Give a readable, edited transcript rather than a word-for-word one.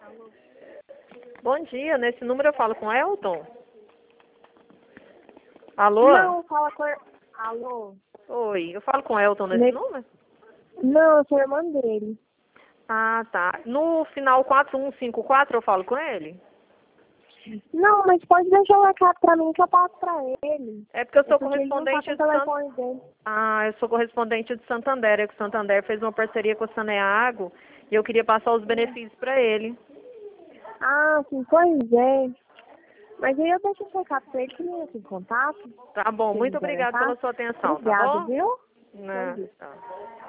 Bom dia, nesse número eu falo com Elton? Alô? Não, fala com... Alô? Oi, eu falo com Elton nesse número? Não, eu sou irmã dele. Ah, tá. No final 4154 eu falo com ele? Não, mas pode deixar o recado pra mim que eu passo pra ele. É porque eu sou Porque ele não tá correspondente com o de Santander. telefone dele. Ah, eu sou correspondente de Santander. É que o Santander fez uma parceria com a Saneago e eu queria passar os benefícios para ele. Ah, sim, pois é. Mas aí eu deixo esse recado pra ele que ele entra em contato. Tá bom, Se ele muito obrigada interessar. pela sua atenção, tá Obrigado, bom? viu? Não, Pois é. tá.